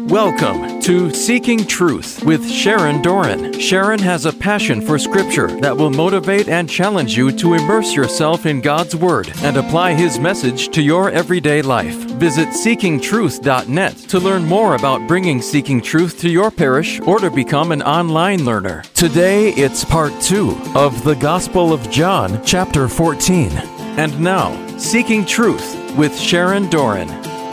Welcome to Seeking Truth with Sharon Doran. Sharon has a passion for Scripture that will motivate and challenge you to immerse yourself in God's Word and apply His message to your everyday life. Visit seekingtruth.net to learn more about bringing Seeking Truth to your parish or to become an online learner. Today, it's part 2 of the Gospel of John, chapter 14. And now, Seeking Truth with Sharon Doran.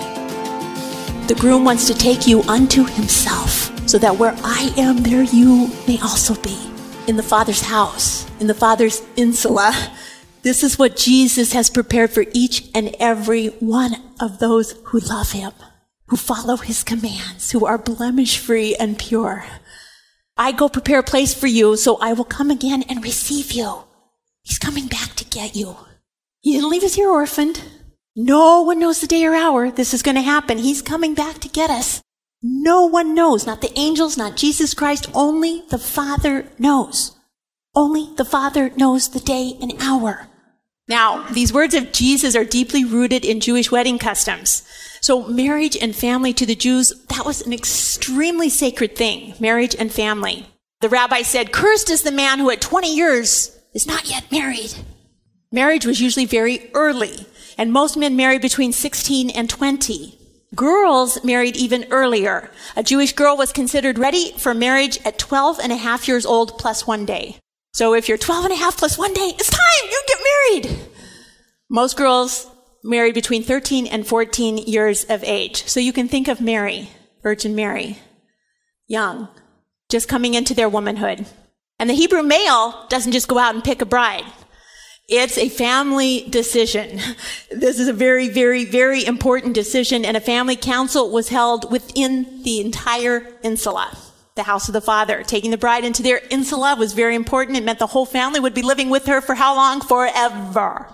The groom wants to take you unto himself, so that where I am, there you may also be. In the Father's house, in the Father's insula. This is what Jesus has prepared for each and every one of those who love him, who follow his commands, who are blemish-free and pure. I go prepare a place for you, so I will come again and receive you. He's coming back to get you. He didn't leave us here orphaned. No one knows the day or hour this is going to happen. He's coming back to get us. No one knows, not the angels, not Jesus Christ. Only the Father knows. Only the Father knows the day and hour. Now, these words of Jesus are deeply rooted in Jewish wedding customs. So marriage and family to the Jews, that was an extremely sacred thing, marriage and family. The rabbi said, "Cursed is the man who at 20 years is not yet married." Marriage was usually very early. And most men married between 16 and 20. Girls married even earlier. A Jewish girl was considered ready for marriage at 12 and a half years old plus 1 day. So if you're 12 and a half plus 1 day, it's time, you get married. Most girls married between 13 and 14 years of age. So you can think of Mary, Virgin Mary, young, just coming into their womanhood. And the Hebrew male doesn't just go out and pick a bride. It's a family decision. This is a very, very, very important decision, and a family council was held within the entire insula, the house of the Father. Taking the bride into their insula was very important. It meant the whole family would be living with her for how long? Forever.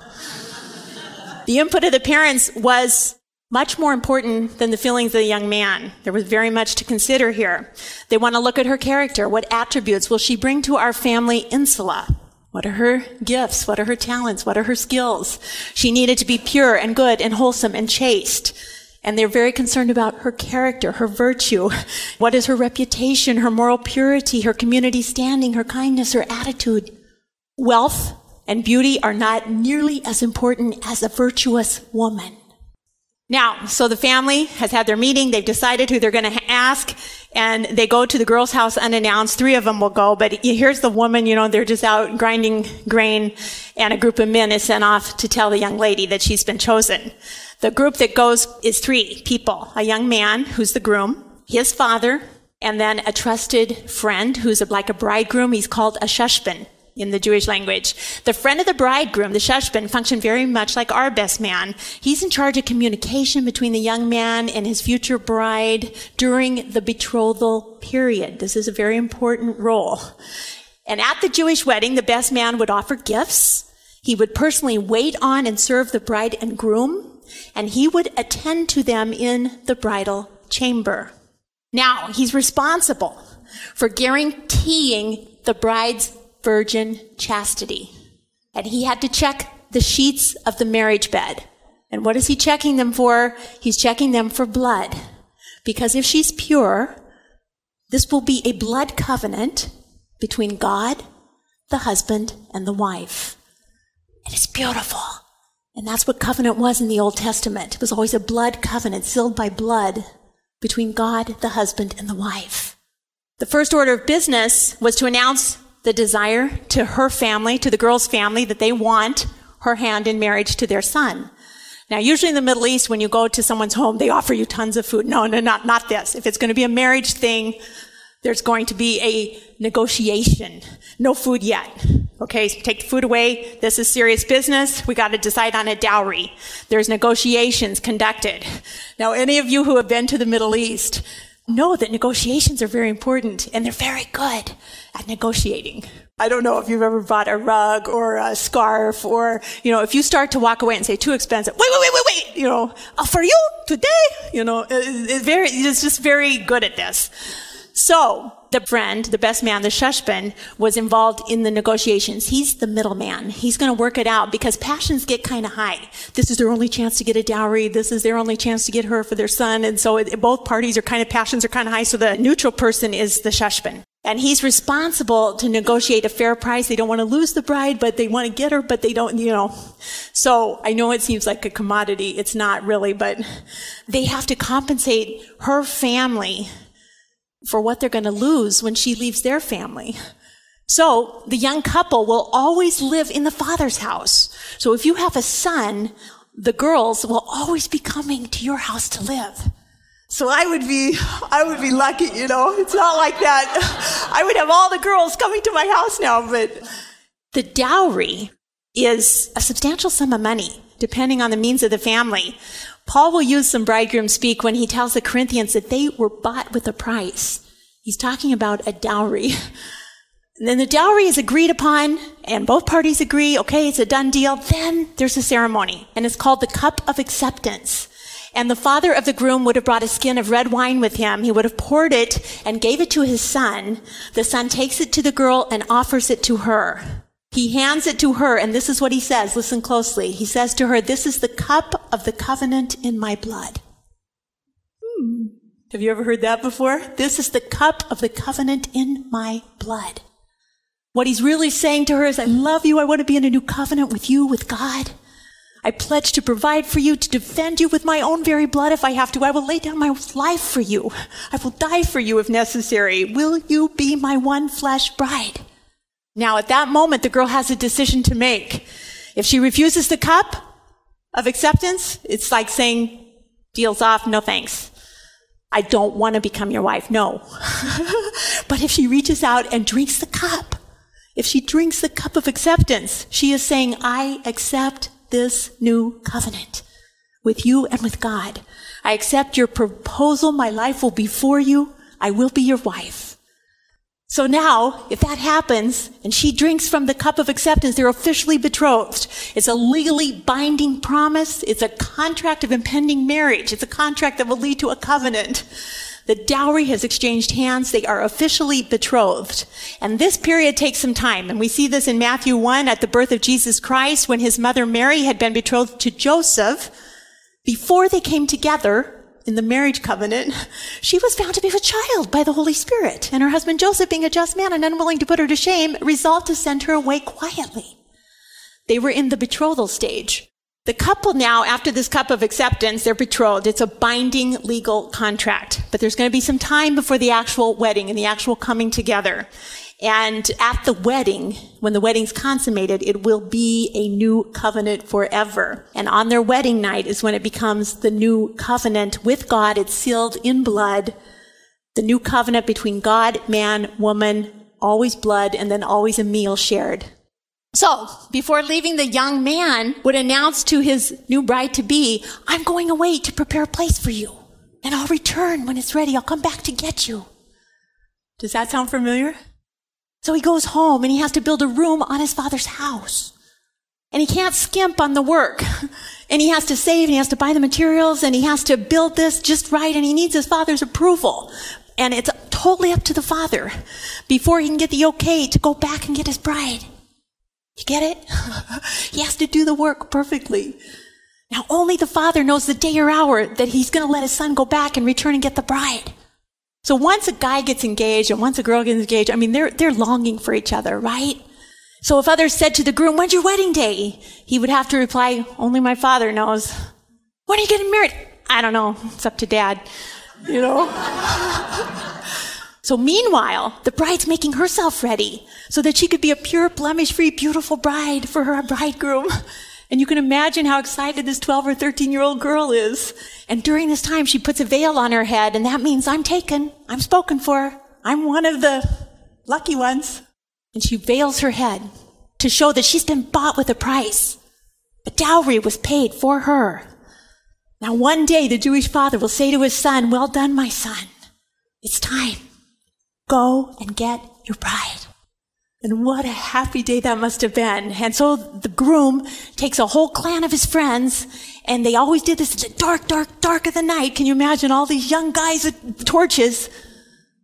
The input of the parents was much more important than the feelings of the young man. There was very much to consider here. They want to look at her character. What attributes will she bring to our family insula? What are her gifts? What are her talents? What are her skills? She needed to be pure and good and wholesome and chaste. And they're very concerned about her character, her virtue. What is her reputation, her moral purity, her community standing, her kindness, her attitude? Wealth and beauty are not nearly as important as a virtuous woman. Now, so the family has had their meeting. They've decided who they're going to ask, and they go to the girl's house unannounced. 3 of them will go, but here's the woman, they're just out grinding grain, and a group of men is sent off to tell the young lady that she's been chosen. The group that goes is 3 people: a young man, who's the groom, his father, and then a trusted friend who's like a bridegroom. He's called a shushban in the Jewish language. The friend of the bridegroom, the shushban, functioned very much like our best man. He's in charge of communication between the young man and his future bride during the betrothal period. This is a very important role. And at the Jewish wedding, the best man would offer gifts. He would personally wait on and serve the bride and groom, and he would attend to them in the bridal chamber. Now, he's responsible for guaranteeing the bride's virgin chastity. And he had to check the sheets of the marriage bed. And what is he checking them for? He's checking them for blood. Because if she's pure, this will be a blood covenant between God, the husband, and the wife. And it's beautiful. And that's what covenant was in the Old Testament. It was always a blood covenant, sealed by blood, between God, the husband, and the wife. The first order of business was to announce the desire to her family, to the girl's family, that they want her hand in marriage to their son. Now, usually in the Middle East, when you go to someone's home, they offer you tons of food. No, not this. If it's going to be a marriage thing, there's going to be a negotiation. No food yet. Okay, so take the food away. This is serious business. We got to decide on a dowry. There's negotiations conducted. Now, any of you who have been to the Middle East know that negotiations are very important, and they're very good at negotiating. I don't know if you've ever bought a rug or a scarf, or, if you start to walk away and say, too expensive, wait, for you today, it's just very good at this. So the friend, the best man, the shushban, was involved in the negotiations. He's the middleman. He's going to work it out because passions get kind of high. This is their only chance to get a dowry. This is their only chance to get her for their son. And so both parties passions are kind of high. So the neutral person is the shushban. And he's responsible to negotiate a fair price. They don't want to lose the bride, but they want to get her, but they don't, So I know it seems like a commodity. It's not really, but they have to compensate her family for what they're going to lose when she leaves their family. So the young couple will always live in the father's house. So if you have a son, the girls will always be coming to your house to live. So I would be lucky, It's not like that. I would have all the girls coming to my house now, but the dowry is a substantial sum of money, depending on the means of the family. Paul will use some bridegroom speak when he tells the Corinthians that they were bought with a price. He's talking about a dowry. And then the dowry is agreed upon, and both parties agree, okay, it's a done deal. Then there's a ceremony, and it's called the cup of acceptance. And the father of the groom would have brought a skin of red wine with him. He would have poured it and gave it to his son. The son takes it to the girl and offers it to her. He hands it to her, and this is what he says. Listen closely. He says to her, "This is the cup of the covenant in my blood." Have you ever heard that before? This is the cup of the covenant in my blood. What he's really saying to her is, I love you. I want to be in a new covenant with you, with God. I pledge to provide for you, to defend you with my own very blood if I have to. I will lay down my life for you. I will die for you if necessary. Will you be my one flesh bride? Now, at that moment, the girl has a decision to make. If she refuses the cup of acceptance, it's like saying, deal's off, no thanks. I don't want to become your wife, no. But if she reaches out and drinks the cup, if she drinks the cup of acceptance, she is saying, I accept this new covenant with you and with God. I accept your proposal. My life will be for you. I will be your wife. So now, if that happens, and she drinks from the cup of acceptance, they're officially betrothed. It's a legally binding promise. It's a contract of impending marriage. It's a contract that will lead to a covenant. The dowry has exchanged hands. They are officially betrothed. And this period takes some time. And we see this in Matthew 1 at the birth of Jesus Christ, when his mother Mary had been betrothed to Joseph. Before they came together in the marriage covenant, she was found to be with child by the Holy Spirit. And her husband Joseph, being a just man and unwilling to put her to shame, resolved to send her away quietly. They were in the betrothal stage. The couple now, after this cup of acceptance, they're betrothed. It's a binding legal contract. But there's going to be some time before the actual wedding and the actual coming together. And at the wedding, when the wedding's consummated, it will be a new covenant forever. And on their wedding night is when it becomes the new covenant with God. It's sealed in blood. The new covenant between God, man, woman, always blood, and then always a meal shared. So, before leaving, the young man would announce to his new bride-to-be, I'm going away to prepare a place for you, and I'll return when it's ready. I'll come back to get you. Does that sound familiar? So he goes home, and he has to build a room on his father's house. And he can't skimp on the work. And he has to save, and he has to buy the materials, and he has to build this just right, and he needs his father's approval. And it's totally up to the father before he can get the okay to go back and get his bride. You get it? He has to do the work perfectly. Now, only the father knows the day or hour that he's going to let his son go back and return and get the bride. So once a guy gets engaged and once a girl gets engaged, they're longing for each other, right? So if others said to the groom, when's your wedding day? He would have to reply, only my father knows. When are you getting married? I don't know. It's up to dad. So meanwhile, the bride's making herself ready so that she could be a pure, blemish-free, beautiful bride for her bridegroom. And you can imagine how excited this 12 or 13-year-old girl is. And during this time, she puts a veil on her head, and that means I'm taken. I'm spoken for. I'm one of the lucky ones. And she veils her head to show that she's been bought with a price. A dowry was paid for her. Now one day, the Jewish father will say to his son, well done, my son. It's time. Go and get your bride. And what a happy day that must have been. And so the groom takes a whole clan of his friends, and they always did this in the dark of the night. Can you imagine all these young guys with torches?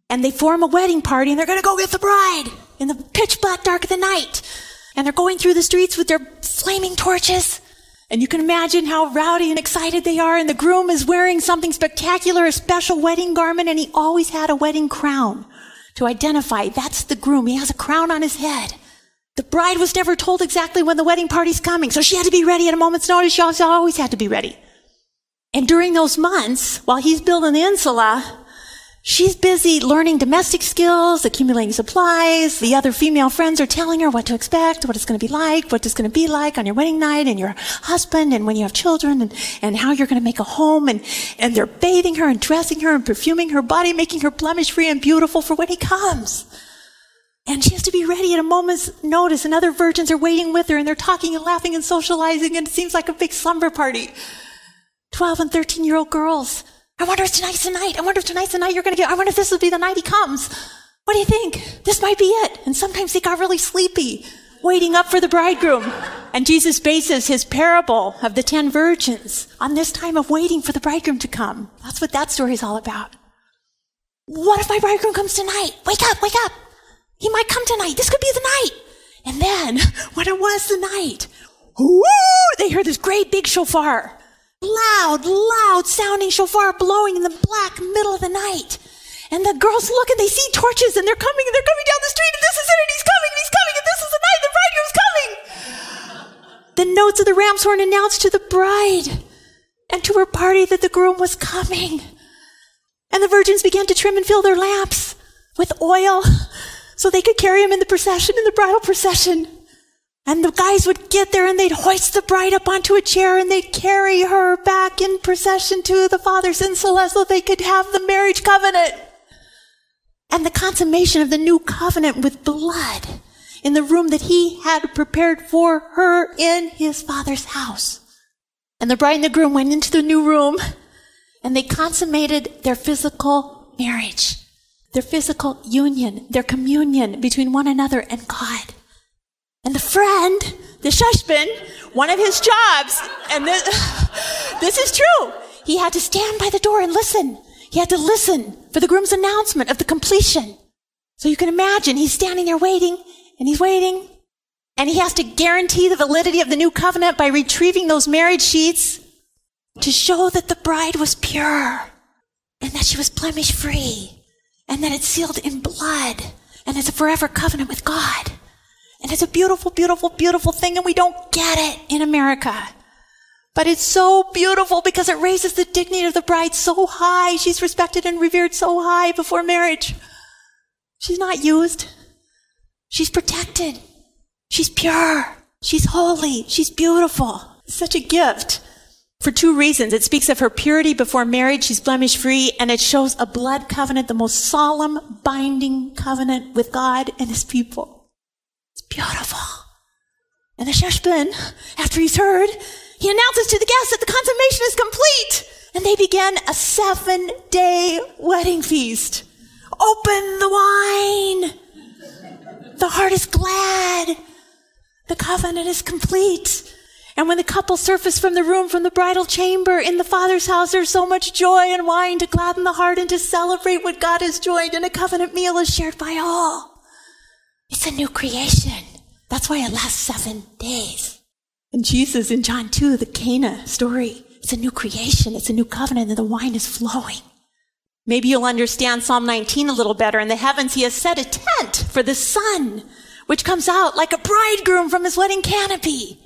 And they form a wedding party, and they're going to go get the bride in the pitch black dark of the night. And they're going through the streets with their flaming torches. And you can imagine how rowdy and excited they are. And the groom is wearing something spectacular, a special wedding garment, and he always had a wedding crown to identify that's the groom. He has a crown on his head. The bride was never told exactly when the wedding party's coming, so she had to be ready at a moment's notice. She also always had to be ready. And during those months, while he's building the insula, she's busy learning domestic skills, accumulating supplies. The other female friends are telling her what to expect, what it's going to be like, what it's going to be like on your wedding night and your husband and when you have children and how you're going to make a home. And they're bathing her and dressing her and perfuming her body, making her blemish-free and beautiful for when he comes. And she has to be ready at a moment's notice. And other virgins are waiting with her and they're talking and laughing and socializing. And it seems like a big slumber party. 12 and 13-year-old girls. I wonder if tonight's the night. I wonder if tonight's the night you're going to get. I wonder if this will be the night he comes. What do you think? This might be it. And sometimes they got really sleepy, waiting up for the bridegroom. And Jesus bases his parable of the 10 virgins on this time of waiting for the bridegroom to come. That's what that story is all about. What if my bridegroom comes tonight? Wake up, wake up. He might come tonight. This could be the night. And then, when it was the night, whoo, they heard this great big shofar. Loud sounding shofar blowing in the black middle of the night. And the girls look and they see torches and they're coming down the street and this is it and he's coming and this is the night the bridegroom's coming. The notes of the ram's horn announced to the bride and to her party that the groom was coming. And the virgins began to trim and fill their lamps with oil so they could carry him in the procession, in the bridal procession. And the guys would get there and they'd hoist the bride up onto a chair and they'd carry her back in procession to the Father's insula so they could have the marriage covenant. And the consummation of the new covenant with blood in the room that he had prepared for her in his Father's house. And the bride and the groom went into the new room and they consummated their physical marriage, their physical union, their communion between one another and God. And the friend, the sheshbon, one of his jobs, and this is true, he had to stand by the door and listen. He had to listen for the groom's announcement of the completion. So you can imagine he's standing there waiting, and he's waiting, and he has to guarantee the validity of the new covenant by retrieving those marriage sheets to show that the bride was pure, and that she was blemish-free, and that it's sealed in blood, and it's a forever covenant with God. And it's a beautiful, beautiful, beautiful thing, and we don't get it in America. But it's so beautiful because it raises the dignity of the bride so high. She's respected and revered so high before marriage. She's not used. She's protected. She's pure. She's holy. She's beautiful. It's such a gift for 2 reasons. It speaks of her purity before marriage. She's blemish-free, and it shows a blood covenant, the most solemn, binding covenant with God and his people. Beautiful. And the sheshbon, after he's heard, he announces to the guests that the consummation is complete. And they begin a 7-day wedding feast. Open the wine. The heart is glad. The covenant is complete. And when the couple surface from the room, from the bridal chamber in the Father's house, there's so much joy and wine to gladden the heart and to celebrate what God has joined. And a covenant meal is shared by all. It's a new creation. That's why it lasts 7 days. And Jesus in John 2, the Cana story, it's a new creation. It's a new covenant and the wine is flowing. Maybe you'll understand Psalm 19 a little better. In the heavens, he has set a tent for the sun, which comes out like a bridegroom from his wedding canopy.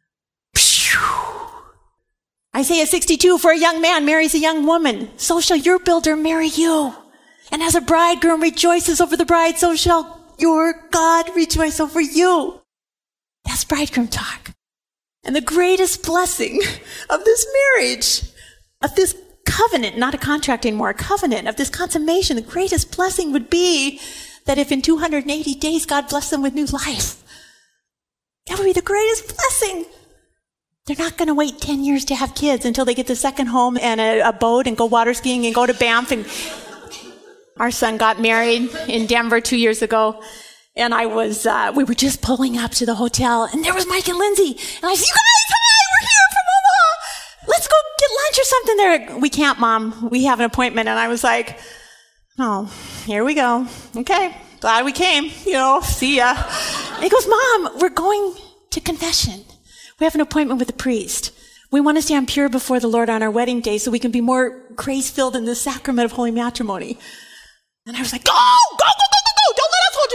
Isaiah 62, for a young man marries a young woman, so shall your builder marry you. And as a bridegroom rejoices over the bride, so shall your God rejoice over you. That's bridegroom talk. And the greatest blessing of this marriage, of this covenant, not a contract anymore, a covenant, of this consummation, the greatest blessing would be that if in 280 days God blessed them with new life, that would be the greatest blessing. They're not going to wait 10 years to have kids until they get the second home and a boat and go water skiing and go to Banff. And our son got married in Denver 2 years ago. And we were just pulling up to the hotel and there was Mike and Lindsay. And I said, you guys, hi, we're here from Omaha. Let's go get lunch or something there. We can't, Mom. We have an appointment. And I was like, Oh, here we go. Okay, glad we came. See ya. And he goes, Mom, we're going to confession. We have an appointment with the priest. We want to stand pure before the Lord on our wedding day so we can be more grace-filled in the sacrament of holy matrimony. And I was like, go! Don't let us hold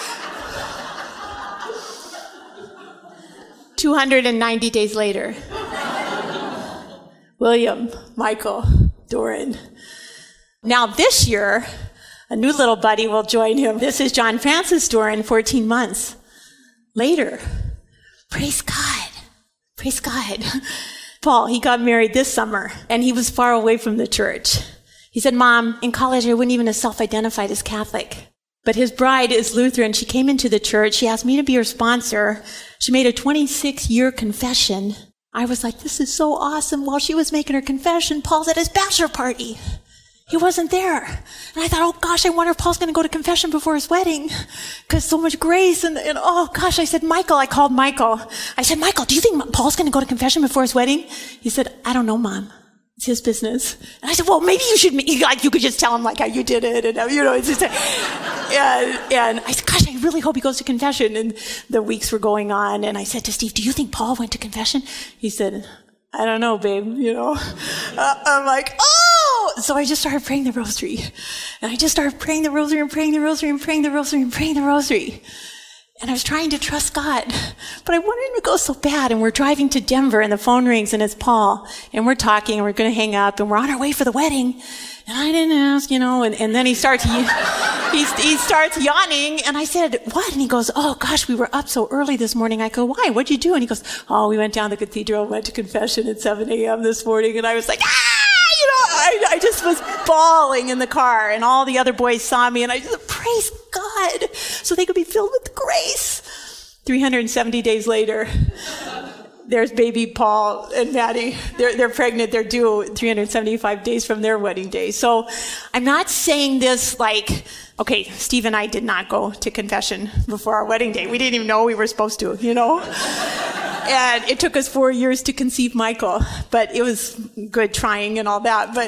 you back! 290 days later, William, Michael, Doran. Now this year, a new little buddy will join him. This is John Francis Doran, 14 months later. Praise God. Praise God. Paul, he got married this summer, and he was far away from the church. He said, Mom, in college I wouldn't even have self-identified as Catholic. But his bride is Lutheran. She came into the church. She asked me to be her sponsor. She made a 26-year confession. I was like, this is so awesome. While she was making her confession, Paul's at his bachelor party. He wasn't there. And I thought, oh gosh, I wonder if Paul's going to go to confession before his wedding. Because so much grace. And oh gosh, I called Michael. I said, Michael, do you think Paul's going to go to confession before his wedding? He said, I don't know, Mom. It's his business. And I said, well, maybe you should, you could just tell him how you did it. And, it's just, and I said, gosh, I really hope he goes to confession. And the weeks were going on. And I said to Steve, do you think Paul went to confession? He said, I don't know, babe, I'm like, oh! So I just started praying the rosary. And I just started praying the rosary and praying the rosary and praying the rosary and praying the rosary. And I was trying to trust God, but I wanted him to go so bad. And we're driving to Denver and the phone rings and it's Paul. And we're talking and we're going to hang up and we're on our way for the wedding. And I didn't ask, and then he starts yawning. And I said, what? And he goes, oh gosh, we were up so early this morning. I go, why? What'd you do? And he goes, oh, we went down the cathedral, went to confession at 7 a.m. this morning. And I was like, I just was bawling in the car, and all the other boys saw me, and I just praise God so they could be filled with grace. 370 days later, there's baby Paul and Maddie. They're pregnant. They're due 375 days from their wedding day. So I'm not saying this okay, Steve and I did not go to confession before our wedding day. We didn't even know we were supposed to, And it took us 4 years to conceive Michael, but it was good trying and all that. But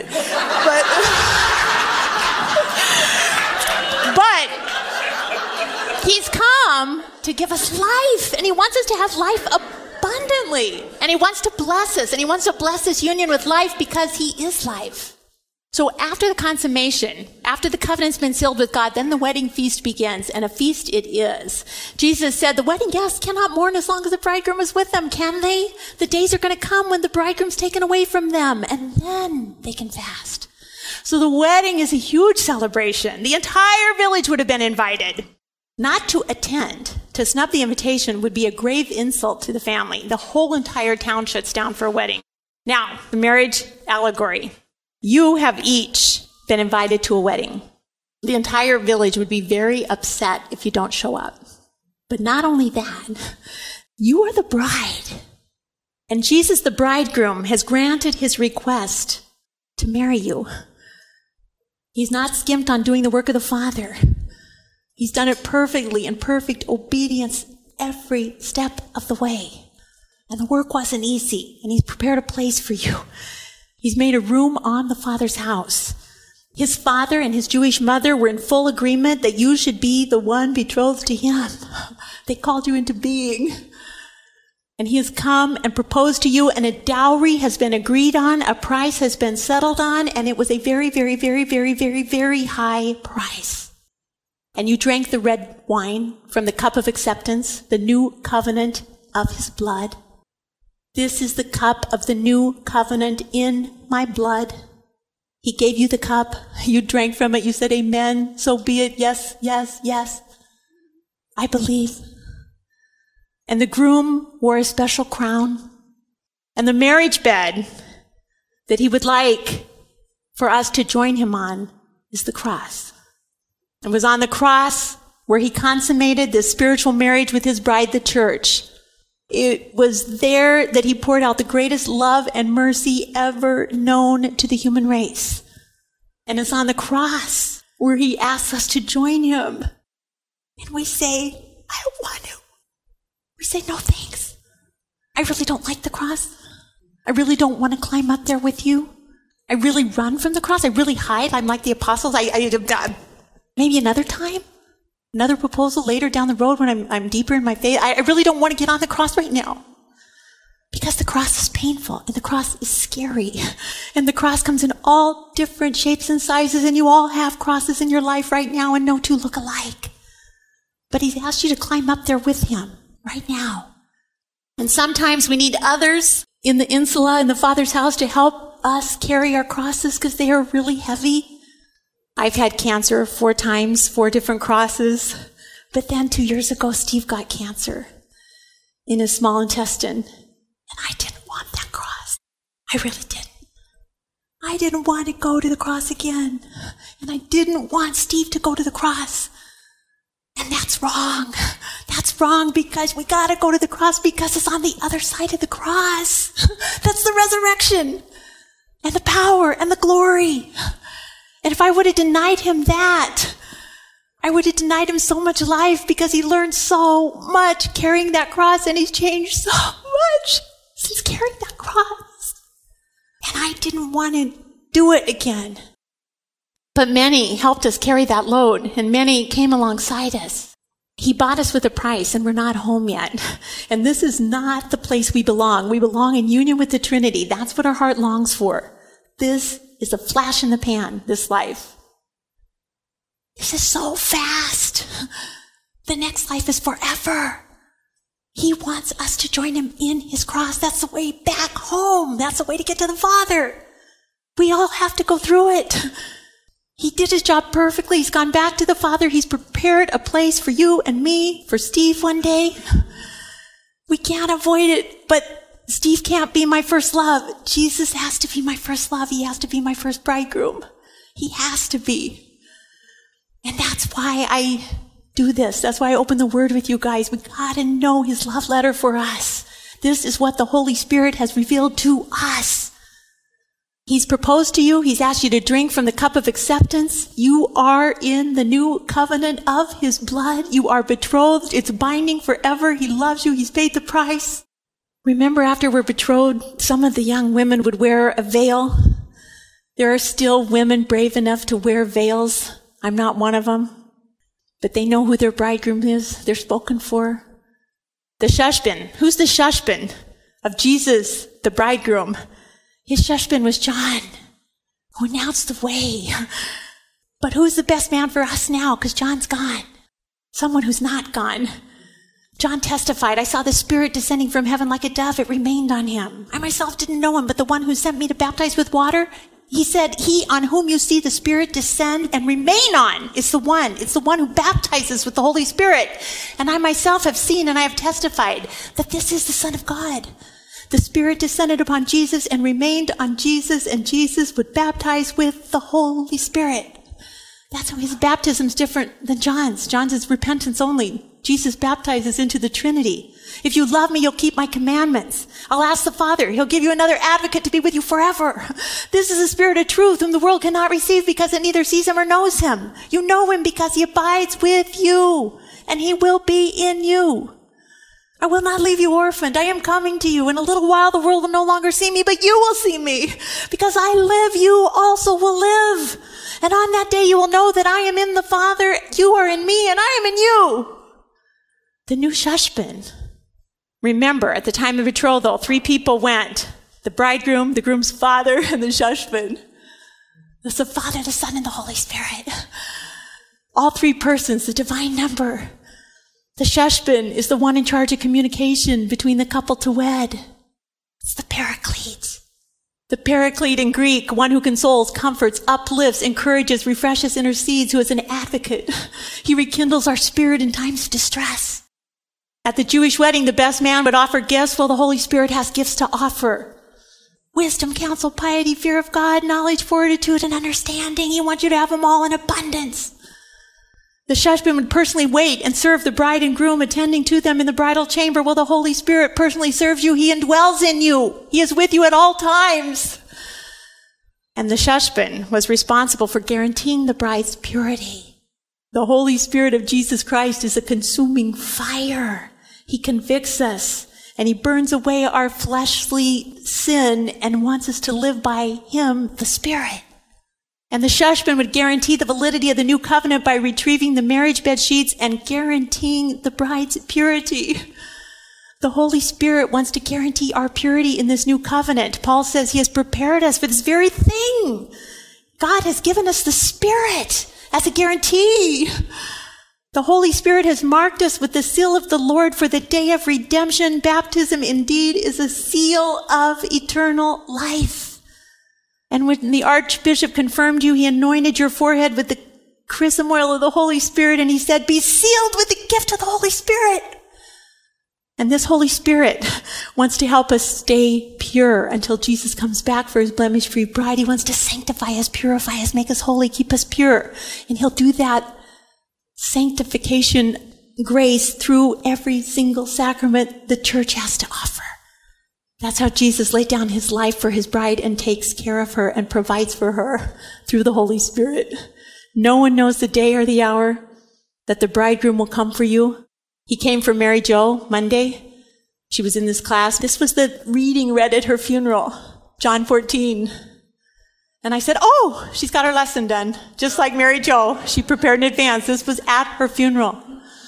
he's come to give us life, and he wants us to have life abundantly. And he wants to bless us, and he wants to bless this union with life because he is life. So after the consummation, after the covenant's been sealed with God, then the wedding feast begins, and a feast it is. Jesus said, the wedding guests cannot mourn as long as the bridegroom is with them, can they? The days are going to come when the bridegroom's taken away from them, and then they can fast. So the wedding is a huge celebration. The entire village would have been invited. Not to attend, to snub the invitation, would be a grave insult to the family. The whole entire town shuts down for a wedding. Now, the marriage allegory. You have each been invited to a wedding. The entire village would be very upset if you don't show up. But not only that, you are the bride. And Jesus, the bridegroom, has granted his request to marry you. He's not skimped on doing the work of the Father. He's done it perfectly in perfect obedience every step of the way. And the work wasn't easy, and he's prepared a place for you. He's made a room on the Father's house. His father and his Jewish mother were in full agreement that you should be the one betrothed to him. They called you into being. And he has come and proposed to you, and a dowry has been agreed on, a price has been settled on, and it was a very, very, very, very, very, very high price. And you drank the red wine from the cup of acceptance, the new covenant of his blood. This is the cup of the new covenant in my blood. He gave you the cup. You drank from it. You said, amen. So be it. Yes, yes, yes. I believe. And the groom wore a special crown. And the marriage bed that he would like for us to join him on is the cross. It was on the cross where he consummated this spiritual marriage with his bride, the church. It was there that he poured out the greatest love and mercy ever known to the human race. And it's on the cross where he asks us to join him. And we say, I don't want to. We say, no thanks. I really don't like the cross. I really don't want to climb up there with you. I really run from the cross. I really hide. I'm like the apostles. Maybe another time, another proposal later down the road when I'm deeper in my faith. I really don't want to get on the cross right now. Because the cross is painful and the cross is scary. And the cross comes in all different shapes and sizes, and you all have crosses in your life right now, and no two look alike. But he's asked you to climb up there with him right now. And sometimes we need others in the insula in the Father's house to help us carry our crosses because they are really heavy. I've had cancer 4 times, 4 different crosses. But then 2 years ago, Steve got cancer in his small intestine. And I didn't want that cross. I really didn't. I didn't want to go to the cross again. And I didn't want Steve to go to the cross. And that's wrong. That's wrong because we got to go to the cross because it's on the other side of the cross. That's the resurrection and the power and the glory. And if I would have denied him that, I would have denied him so much life because he learned so much carrying that cross, and he's changed so much since carrying that cross. And I didn't want to do it again. But many helped us carry that load, and many came alongside us. He bought us with a price, and we're not home yet. And this is not the place we belong. We belong in union with the Trinity. That's what our heart longs for. This is a flash in the pan, this life. This is so fast. The next life is forever. He wants us to join him in his cross. That's the way back home. That's the way to get to the Father. We all have to go through it. He did his job perfectly. He's gone back to the Father. He's prepared a place for you and me, for Steve one day. We can't avoid it, but Steve can't be my first love. Jesus has to be my first love. He has to be my first bridegroom. He has to be. And that's why I do this. That's why I open the Word with you guys. We gotta know his love letter for us. This is what the Holy Spirit has revealed to us. He's proposed to you. He's asked you to drink from the cup of acceptance. You are in the new covenant of his blood. You are betrothed. It's binding forever. He loves you. He's paid the price. Remember, after we're betrothed, some of the young women would wear a veil. There are still women brave enough to wear veils. I'm not one of them. But they know who their bridegroom is. They're spoken for. The shushbin. Who's the shushbin of Jesus, the bridegroom? His shushbin was John, who announced the way. But who's the best man for us now? Because John's gone. Someone who's not gone. John testified, I saw the Spirit descending from heaven like a dove. It remained on him. I myself didn't know him, but the one who sent me to baptize with water, he said, he on whom you see the Spirit descend and remain on is the one. It's the one who baptizes with the Holy Spirit. And I myself have seen and I have testified that this is the Son of God. The Spirit descended upon Jesus and remained on Jesus, and Jesus would baptize with the Holy Spirit. That's how his baptism is different than John's. John's is repentance only. Jesus baptizes into the Trinity. If you love me, you'll keep my commandments. I'll ask the Father. He'll give you another advocate to be with you forever. This is the Spirit of truth whom the world cannot receive because it neither sees him or knows him. You know him because he abides with you, and he will be in you. I will not leave you orphaned. I am coming to you. In a little while, the world will no longer see me, but you will see me. Because I live, you also will live. And on that day, you will know that I am in the Father, you are in me, and I am in you. The new shushbin. Remember, at the time of betrothal, 3 people went. The bridegroom, the groom's father, and the shushbin. It's the Father, the Son, and the Holy Spirit. All 3 persons, the divine number. The shushbin is the one in charge of communication between the couple to wed. It's the paraclete. The paraclete in Greek, one who consoles, comforts, uplifts, encourages, refreshes, intercedes, who is an advocate. He rekindles our spirit in times of distress. At the Jewish wedding, the best man would offer gifts, while the Holy Spirit has gifts to offer. Wisdom, counsel, piety, fear of God, knowledge, fortitude, and understanding. He wants you to have them all in abundance. The shushbin would personally wait and serve the bride and groom, attending to them in the bridal chamber, while the Holy Spirit personally serves you. He indwells in you. He is with you at all times. And the shushbin was responsible for guaranteeing the bride's purity. The Holy Spirit of Jesus Christ is a consuming fire. He convicts us And he burns away our fleshly sin and wants us to live by him, the Spirit. And the Shushman would guarantee the validity of the new covenant by retrieving the marriage bed sheets and guaranteeing the bride's purity. The Holy Spirit wants to guarantee our purity in this new covenant. Paul says he has prepared us for this very thing. God has given us the Spirit as a guarantee. The Holy Spirit has marked us with the seal of the Lord for the day of redemption. Baptism indeed is a seal of eternal life. And when the Archbishop confirmed you, he anointed your forehead with the chrism oil of the Holy Spirit, and he said, be sealed with the gift of the Holy Spirit. And this Holy Spirit wants to help us stay pure until Jesus comes back for his blemish-free bride. He wants to sanctify us, purify us, make us holy, keep us pure. And he'll do that sanctification grace through every single sacrament the church has to offer. That's how Jesus laid down his life for his bride and takes care of her and provides for her through the Holy Spirit. No one knows the day or the hour that the bridegroom will come for you. He came for Mary Jo Monday. She was in this class. This was the reading read at her funeral, John 14. And I said, oh, she's got her lesson done. Just like Mary Jo, she prepared in advance. This was at her funeral.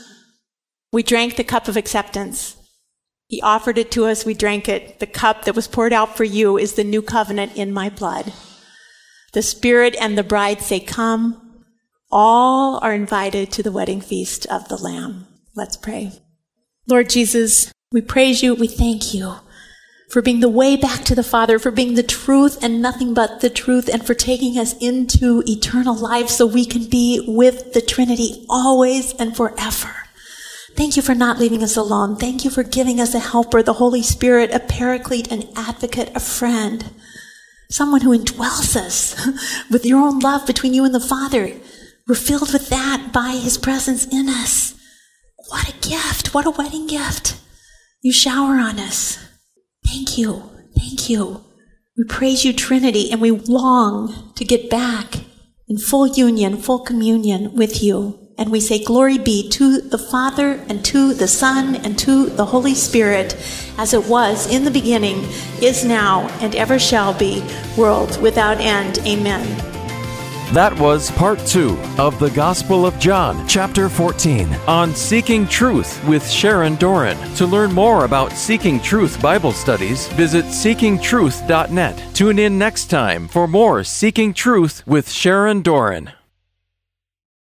We drank the cup of acceptance. He offered it to us. We drank it. The cup that was poured out for you is the new covenant in my blood. The Spirit and the bride say, come. All are invited to the wedding feast of the Lamb. Let's pray. Lord Jesus, we praise you. We thank you for being the way back to the Father, for being the truth and nothing but the truth, and for taking us into eternal life so we can be with the Trinity always and forever. Thank you for not leaving us alone. Thank you for giving us a helper, the Holy Spirit, a paraclete, an advocate, a friend, someone who indwells us with your own love between you and the Father. We're filled with that by his presence in us. What a gift. What a wedding gift. You shower on us. Thank you. Thank you. We praise you, Trinity, and we long to get back in full union, full communion with you. And we say, glory be to the Father, and to the Son, and to the Holy Spirit, as it was in the beginning, is now, and ever shall be, world without end. Amen. That was part 2 of the Gospel of John, chapter 14, on Seeking Truth with Sharon Doran. To learn more about Seeking Truth Bible studies, visit seekingtruth.net. Tune in next time for more Seeking Truth with Sharon Doran.